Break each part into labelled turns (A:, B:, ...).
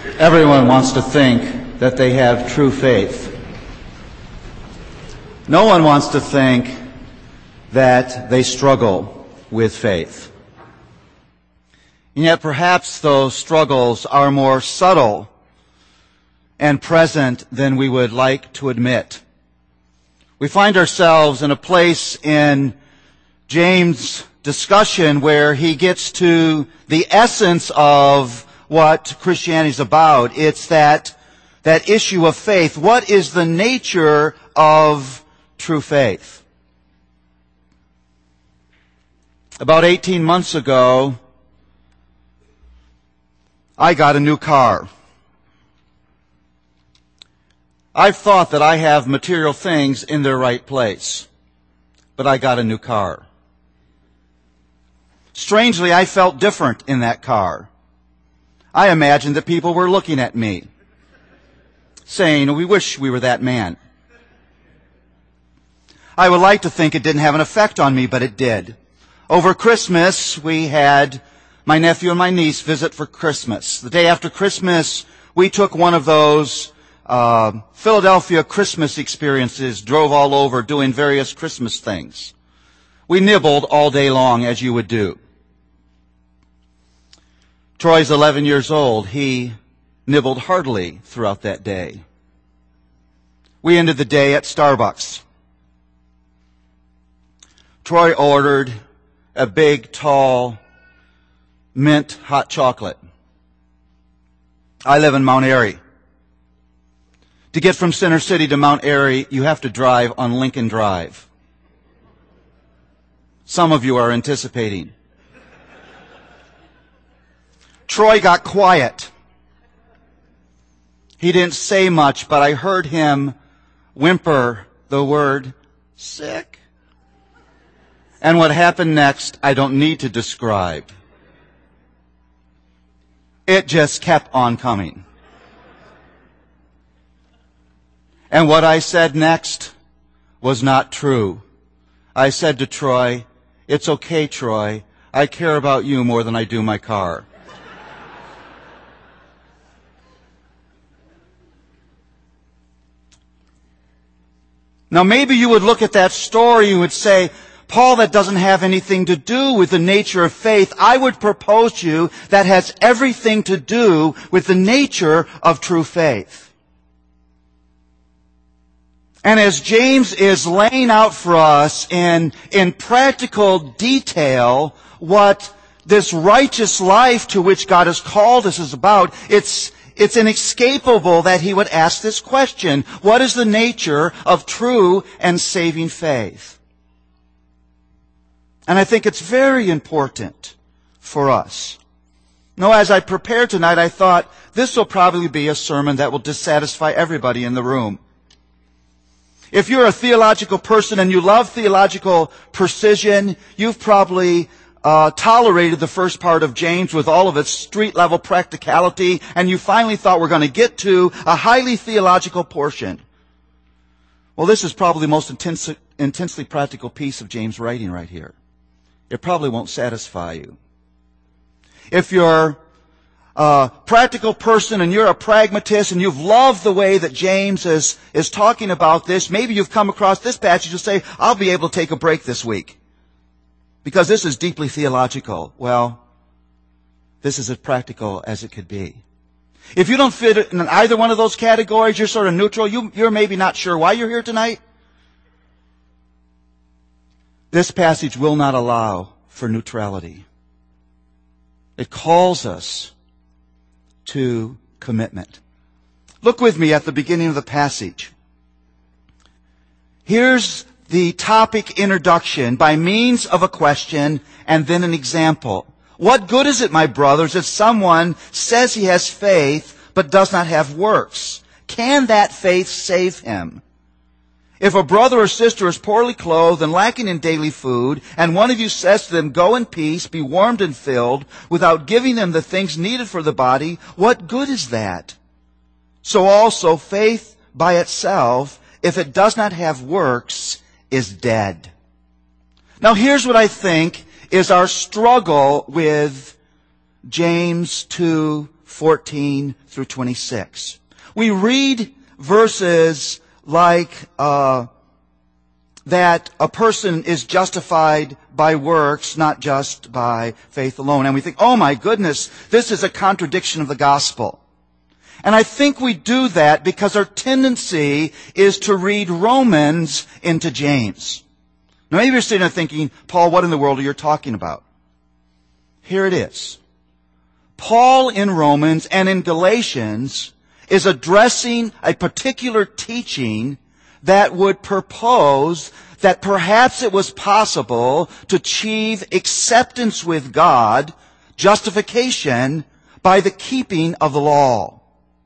A: Everyone wants to think that they have true faith. No one wants to think that they struggle with faith. And yet perhaps those struggles are more subtle and present than we would like to admit. We find ourselves in a place in James' discussion where he gets to the essence of what Christianity is about. It's that issue of faith. What is the nature of true faith? About 18 months ago, I got a new car. I've thought that I have material things in their right place, but I got a new car. Strangely, I felt different in that car. I imagined that people were looking at me, saying, "We wish we were that man." I would like to think it didn't have an effect on me, but it did. Over Christmas, we had my nephew and my niece visit for Christmas. The day after Christmas, we took one of those Philadelphia Christmas experiences, drove all over doing various Christmas things. We nibbled all day long, as you would do. Troy's 11 years old. He nibbled heartily throughout that day. We ended the day at Starbucks. Troy ordered a big, tall, mint hot chocolate. I live in Mount Airy. To get from Center City to Mount Airy, you have to drive on Lincoln Drive. Some of you are anticipating. Troy got quiet. He didn't say much, but I heard him whimper the word, "sick." And what happened next, I don't need to describe. It just kept on coming. And what I said next was not true. I said to Troy, "It's okay, Troy. I care about you more than I do my car." Now maybe you would look at that story and would say, "Paul, that doesn't have anything to do with the nature of faith." I would propose to you that has everything to do with the nature of true faith. And as James is laying out for us in practical detail what this righteous life to which God has called us is about, it's inescapable that he would ask this question: what is the nature of true and saving faith? And I think it's very important for us. Now, as I prepared tonight, I thought this will probably be a sermon that will dissatisfy everybody in the room. If you're a theological person and you love theological precision, you've probably tolerated the first part of James with all of its street-level practicality, and you finally thought we're going to get to a highly theological portion. Well, this is probably the most intensely practical piece of James' writing right here. It probably won't satisfy you. If you're a practical person and you're a pragmatist and you've loved the way that James is talking about this, maybe you've come across this passage and say, "I'll be able to take a break this week because this is deeply theological." Well, this is as practical as it could be. If you don't fit in either one of those categories, you're sort of neutral, you're maybe not sure why you're here tonight. This passage will not allow for neutrality. It calls us to commitment. Look with me at the beginning of the passage. Here's the topic introduction by means of a question and then an example. What good is it, my brothers, if someone says he has faith but does not have works? Can that faith save him? If a brother or sister is poorly clothed and lacking in daily food, and one of you says to them, "Go in peace, be warmed and filled," without giving them the things needed for the body, what good is that? So also faith by itself, if it does not have works, is dead. Now here's what I think is our struggle with James 2, 14 through 26. We read verses like that a person is justified by works, not just by faith alone. And we think, oh my goodness, this is a contradiction of the gospel. And I think we do that because our tendency is to read Romans into James. Now maybe you're sitting there thinking, Paul, what in the world are you talking about? Here it is. Paul in Romans and in Galatians is addressing a particular teaching that would propose that perhaps it was possible to achieve acceptance with God, justification, by the keeping of the law.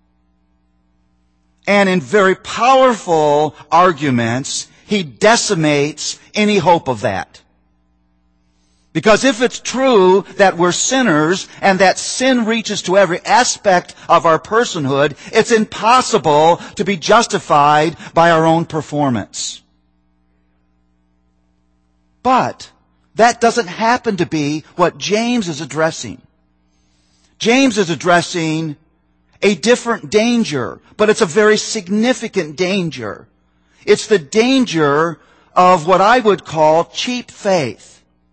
A: And in very powerful arguments, he decimates any hope of that. Because if it's true that we're sinners and that sin reaches to every aspect of our personhood, it's impossible to be justified by our own performance. But that doesn't happen to be what James is addressing. James is addressing a different danger, but it's a very significant danger. It's the danger of what I would call cheap faith.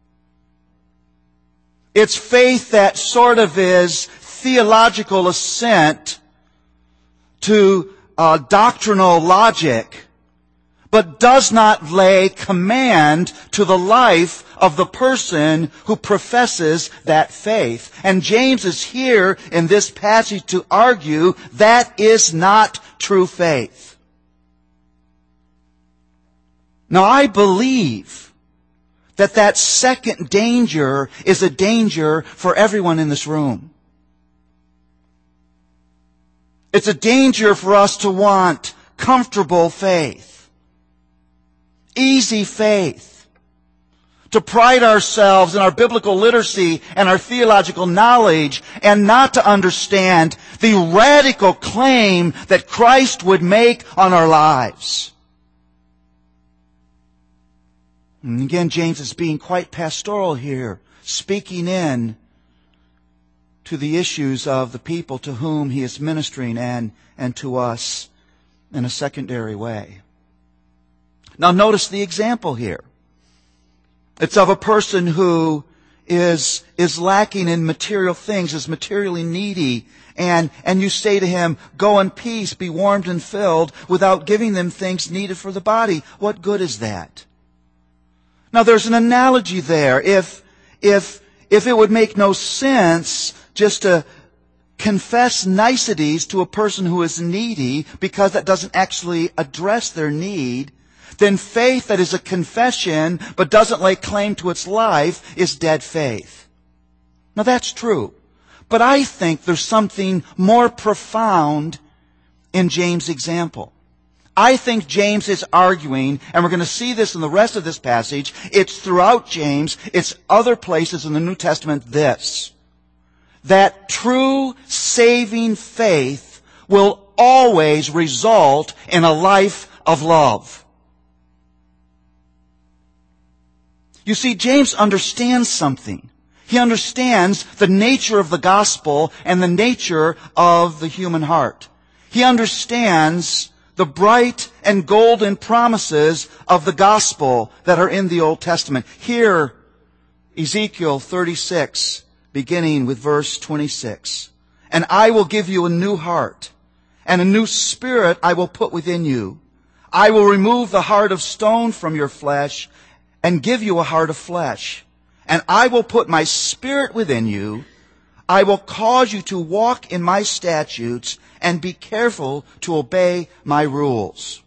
A: It's faith that sort of is theological assent to doctrinal logic, but does not lay command to the life of the person who professes that faith. And James is here in this passage to argue that is not true faith. Now I believe that second danger is a danger for everyone in this room. It's a danger for us to want comfortable faith, easy faith, to pride ourselves in our biblical literacy and our theological knowledge and not to understand the radical claim that Christ would make on our lives. And again, James is being quite pastoral here, speaking in to the issues of the people to whom he is ministering and to us in a secondary way. Now notice the example here. It's of a person who is lacking in material things, is materially needy, and you say to him, go in peace, be warmed and filled, without giving them things needed for the body. What good is that? Now there's an analogy there. If it would make no sense just to confess niceties to a person who is needy because that doesn't actually address their need, then faith that is a confession but doesn't lay claim to its life is dead faith. Now that's true. But I think there's something more profound in James' example. I think James is arguing, and we're going to see this in the rest of this passage, it's throughout James, it's other places in the New Testament, this, that true saving faith will always result in a life of love. You see, James understands something. He understands the nature of the gospel and the nature of the human heart. He understands the bright and golden promises of the gospel that are in the Old Testament. Here, Ezekiel 36, beginning with verse 26. And I will give you a new heart, and a new spirit I will put within you. I will remove the heart of stone from your flesh, and give you a heart of flesh. And I will put my spirit within you. I will cause you to walk in my statutes and be careful to obey my rules.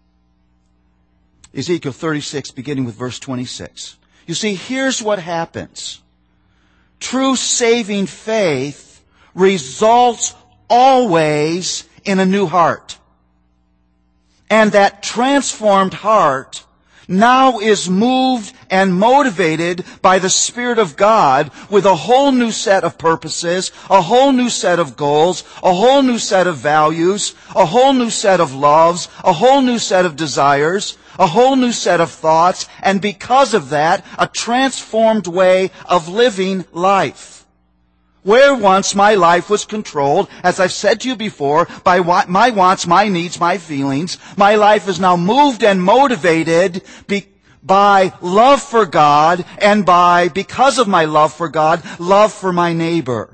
A: Ezekiel 36, beginning with verse 26. You see, here's what happens. True saving faith results always in a new heart. And that transformed heart now is moved and motivated by the Spirit of God with a whole new set of purposes, a whole new set of goals, a whole new set of values, a whole new set of loves, a whole new set of desires, a whole new set of thoughts, and because of that, a transformed way of living life. Where once my life was controlled, as I've said to you before, by my wants, my needs, my feelings, my life is now moved and motivated by love for God and because of my love for God, love for my neighbor.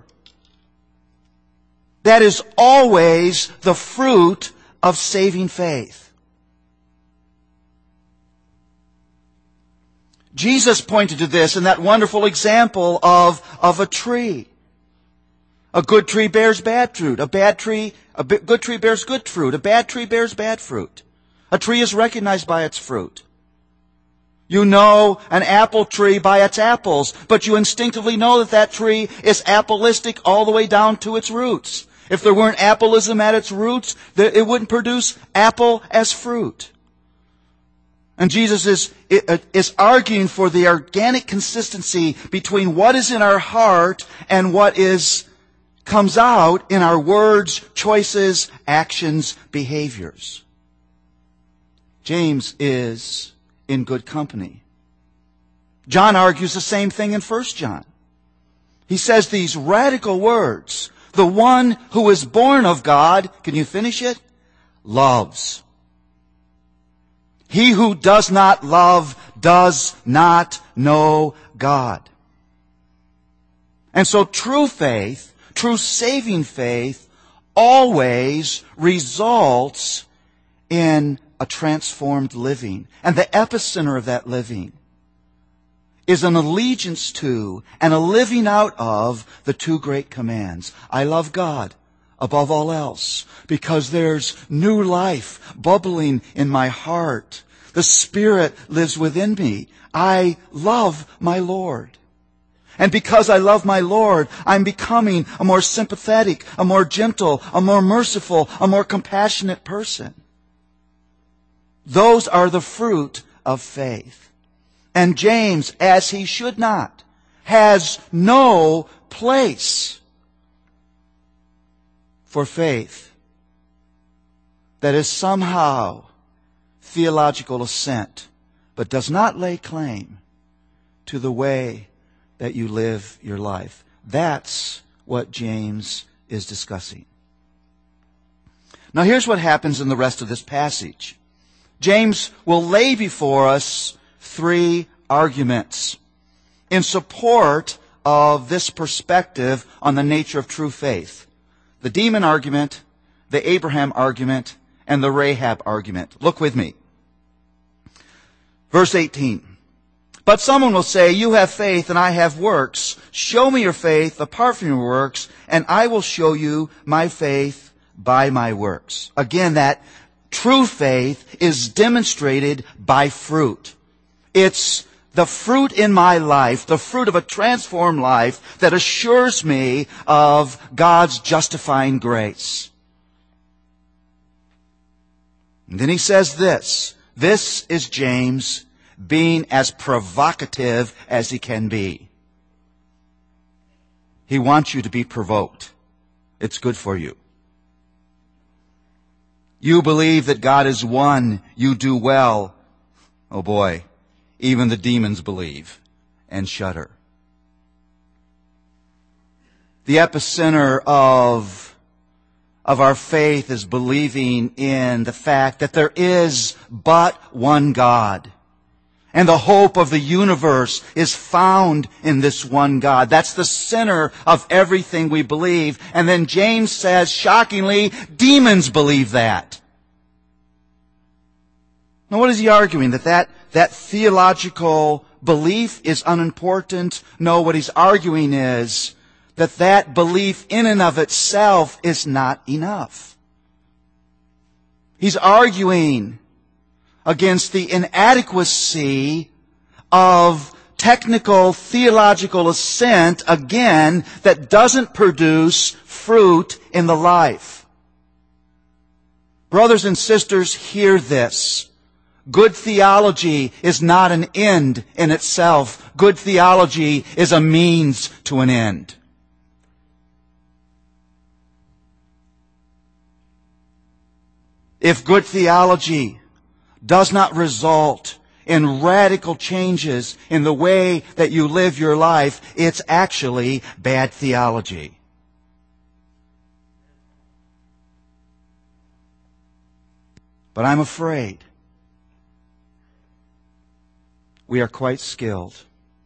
A: That is always the fruit of saving faith. Jesus pointed to this in that wonderful example of a tree. A good tree bears bad fruit. A good tree bears good fruit. A bad tree bears bad fruit. A tree is recognized by its fruit. You know an apple tree by its apples, but you instinctively know that tree is appleistic all the way down to its roots. If there weren't appleism at its roots, it wouldn't produce apple as fruit. And Jesus is arguing for the organic consistency between what is in our heart and what comes out in our words, choices, actions, behaviors. James is in good company. John argues the same thing in 1 John. He says these radical words. The one who is born of God, can you finish it? Loves. He who does not love does not know God. And so true faith, true saving faith, always results in a transformed living. And the epicenter of that living is an allegiance to and a living out of the two great commands. I love God above all else because there's new life bubbling in my heart. The Spirit lives within me. I love my Lord. And because I love my Lord, I'm becoming a more sympathetic, a more gentle, a more merciful, a more compassionate person. Those are the fruit of faith. And James, as he should not, has no place for faith that is somehow theological assent, but does not lay claim to the way that you live your life. That's what James is discussing. Now here's what happens in the rest of this passage. James will lay before us three arguments in support of this perspective on the nature of true faith. The demon argument, the Abraham argument, and the Rahab argument. Look with me. Verse 18. But someone will say, you have faith and I have works. Show me your faith apart from your works, and I will show you my faith by my works. Again, that true faith is demonstrated by fruit. It's the fruit in my life, the fruit of a transformed life that assures me of God's justifying grace. And then he says this. This is James being as provocative as he can be. He wants you to be provoked. It's good for you. You believe that God is one. You do well. Oh boy, even the demons believe and shudder. The epicenter of our faith is believing in the fact that there is but one God. And the hope of the universe is found in this one God. That's the center of everything we believe. And then James says, shockingly, demons believe that. Now what is he arguing? That theological belief is unimportant? No, what he's arguing is that belief in and of itself is not enough. He's arguing against the inadequacy of technical theological assent, again, that doesn't produce fruit in the life. Brothers and sisters, hear this. Good theology is not an end in itself. Good theology is a means to an end. If good theology does not result in radical changes in the way that you live your life, it's actually bad theology. But I'm afraid we are quite skilled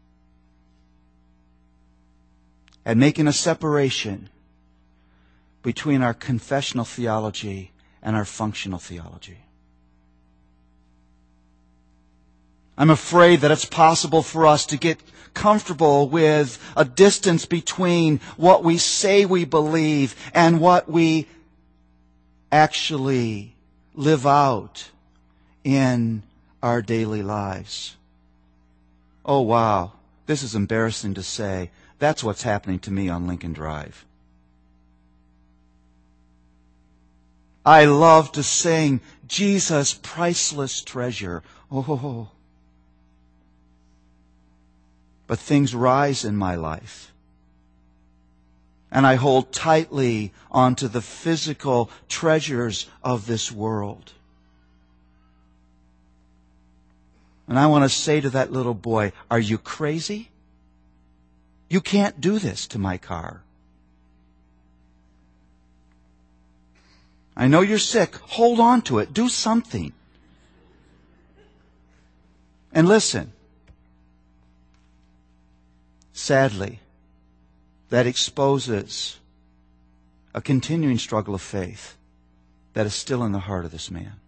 A: at making a separation between our confessional theology and our functional theology. I'm afraid that it's possible for us to get comfortable with a distance between what we say we believe and what we actually live out in our daily lives. Oh, wow. This is embarrassing to say. That's what's happening to me on Lincoln Drive. I love to sing Jesus, priceless treasure. Oh. But things rise in my life. And I hold tightly onto the physical treasures of this world. And I want to say to that little boy, are you crazy? You can't do this to my car. I know you're sick. Hold on to it. Do something. And listen. Sadly, that exposes a continuing struggle of faith that is still in the heart of this man.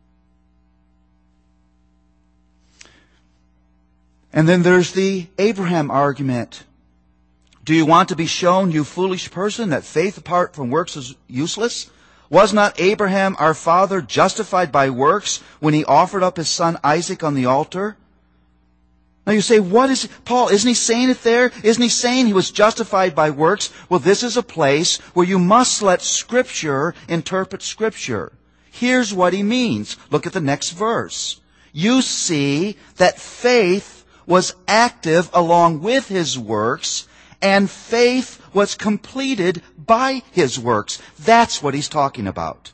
A: And then there's the Abraham argument. Do you want to be shown, you foolish person, that faith apart from works is useless? Was not Abraham, our father, justified by works when he offered up his son Isaac on the altar? Now you say, what is Paul, isn't he saying it there? Isn't he saying he was justified by works? Well, this is a place where you must let Scripture interpret Scripture. Here's what he means. Look at the next verse. You see that faith was active along with his works, and faith was completed by his works. That's what he's talking about.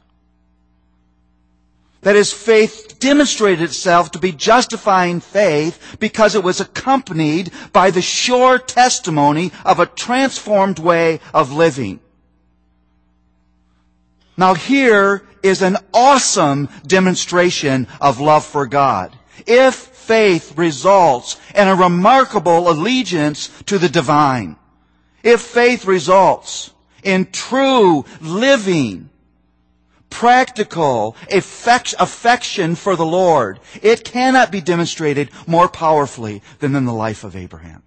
A: That is, faith demonstrated itself to be justifying faith because it was accompanied by the sure testimony of a transformed way of living. Now here is an awesome demonstration of love for God. If faith results in a remarkable allegiance to the divine, if faith results in true living, practical affection for the Lord, it cannot be demonstrated more powerfully than in the life of Abraham.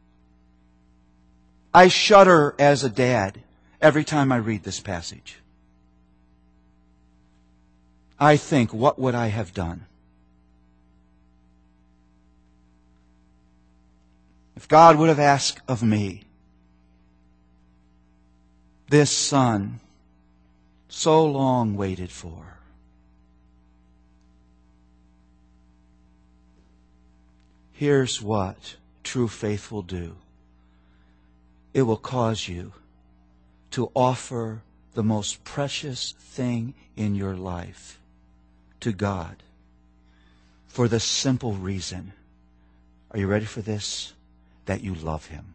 A: I shudder as a dad every time I read this passage. I think, what would I have done? If God would have asked of me, this son so long waited for, here's what true faith will do. It will cause you to offer the most precious thing in your life to God for the simple reason, are you ready for this? That you love Him.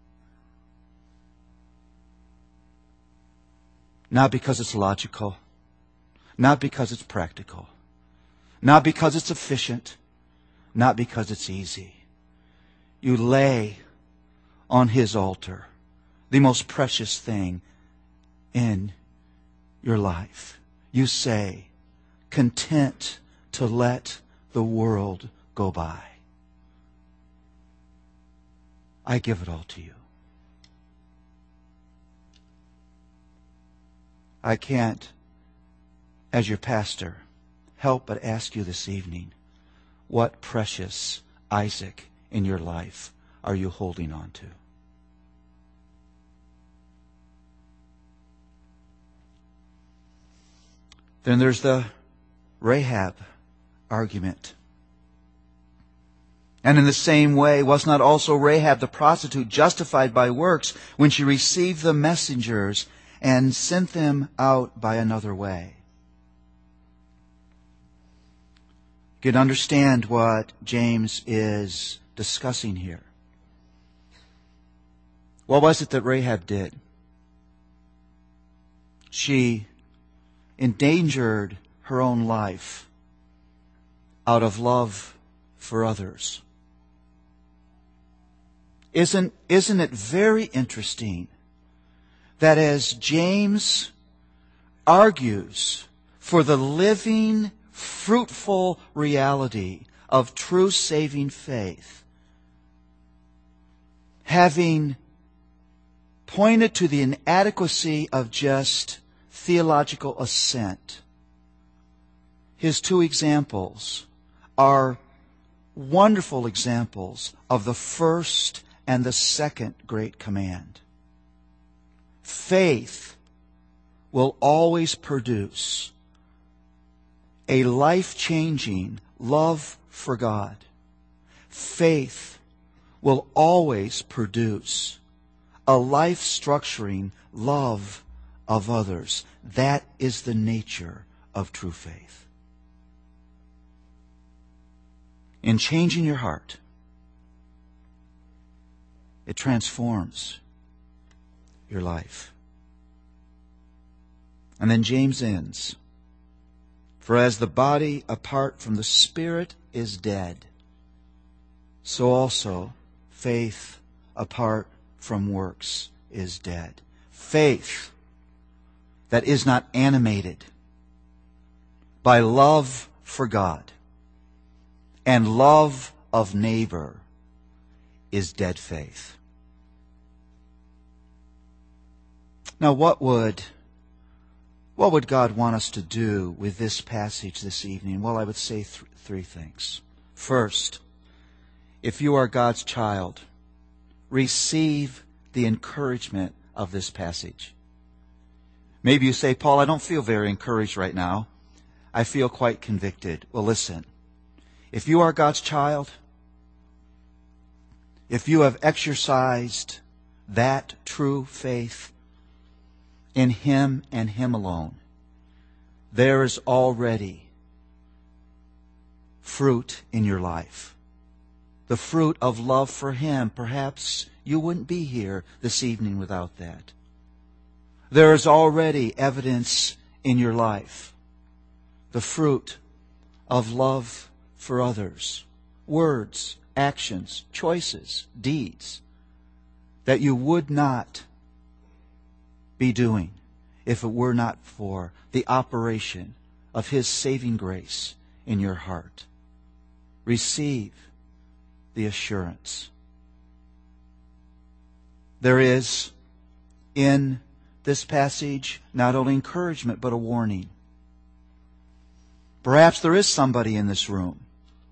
A: Not because it's logical, not because it's practical, not because it's efficient, not because it's easy. You lay on His altar the most precious thing in your life. You say, content to let the world go by. I give it all to you. I can't, as your pastor, help but ask you this evening, what precious Isaac in your life are you holding on to? Then there's the Rahab argument. And in the same way, was not also Rahab the prostitute justified by works when she received the messengers and sent them out by another way? You can understand what James is discussing here. What was it that Rahab did? She endangered her own life out of love for others. Isn't it very interesting that as James argues for the living, fruitful reality of true saving faith, having pointed to the inadequacy of just theological assent, his two examples are wonderful examples of the first and the second great command. Faith will always produce a life-changing love for God. Faith will always produce a life-structuring love of others. That is the nature of true faith. In changing your heart, it transforms your life. And then James ends, "For as the body apart from the Spirit is dead, so also faith apart from works is dead." Faith that is not animated by love for God and love of neighbor is dead faith. Now, what would God want us to do with this passage this evening? Well, I would say three things. First, if you are God's child, receive the encouragement of this passage. Maybe you say, "Paul, I don't feel very encouraged right now. I feel quite convicted." Well, listen. If you are God's child, if you have exercised that true faith in Him and Him alone, there is already fruit in your life. The fruit of love for Him. Perhaps you wouldn't be here this evening without that. There is already evidence in your life. The fruit of love for others. Words, actions, choices, deeds that you would not be doing if it were not for the operation of His saving grace in your heart. Receive the assurance. There is in this passage not only encouragement but a warning. Perhaps there is somebody in this room,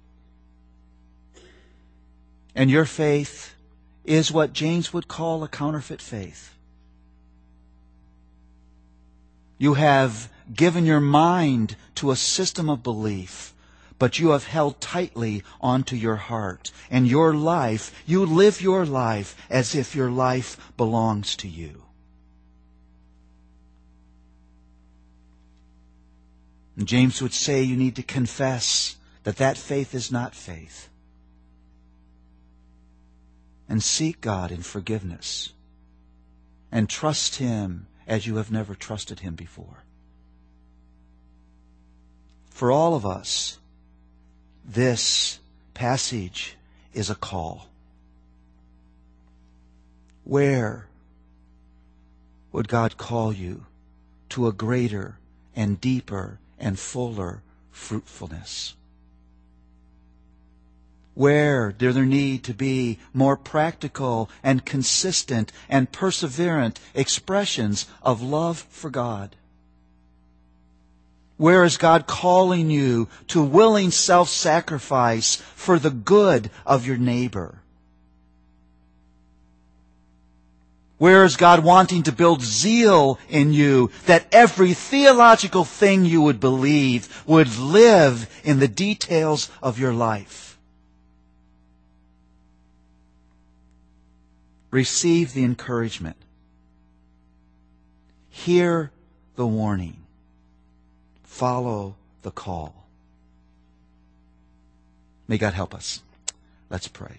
A: and your faith is what James would call a counterfeit faith. You have given your mind to a system of belief, but you have held tightly onto your heart. And your life, you live your life as if your life belongs to you. And James would say you need to confess that that faith is not faith. And seek God in forgiveness. And trust Him as you have never trusted Him before. For all of us, this passage is a call. Where would God call you to a greater and deeper and fuller fruitfulness? Where do there need to be more practical and consistent and perseverant expressions of love for God? Where is God calling you to willing self-sacrifice for the good of your neighbor? Where is God wanting to build zeal in you that every theological thing you would believe would live in the details of your life? Receive the encouragement. Hear the warning. Follow the call. May God help us. Let's pray.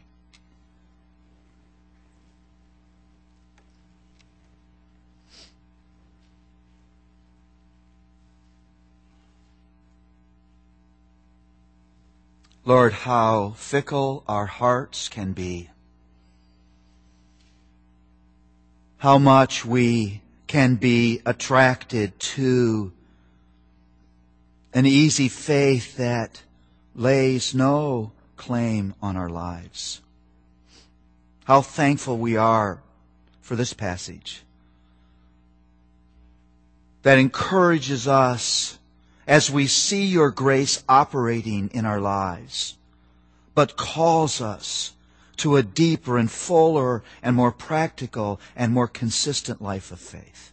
A: Lord, how fickle our hearts can be. How much we can be attracted to an easy faith that lays no claim on our lives. How thankful we are for this passage that encourages us as we see your grace operating in our lives, but calls us to a deeper and fuller and more practical and more consistent life of faith.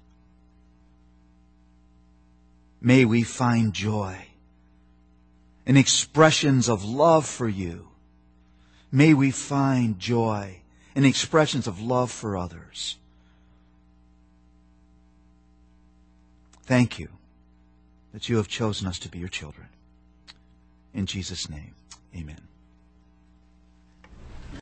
A: May we find joy in expressions of love for you. May we find joy in expressions of love for others. Thank you that you have chosen us to be your children. In Jesus' name, amen.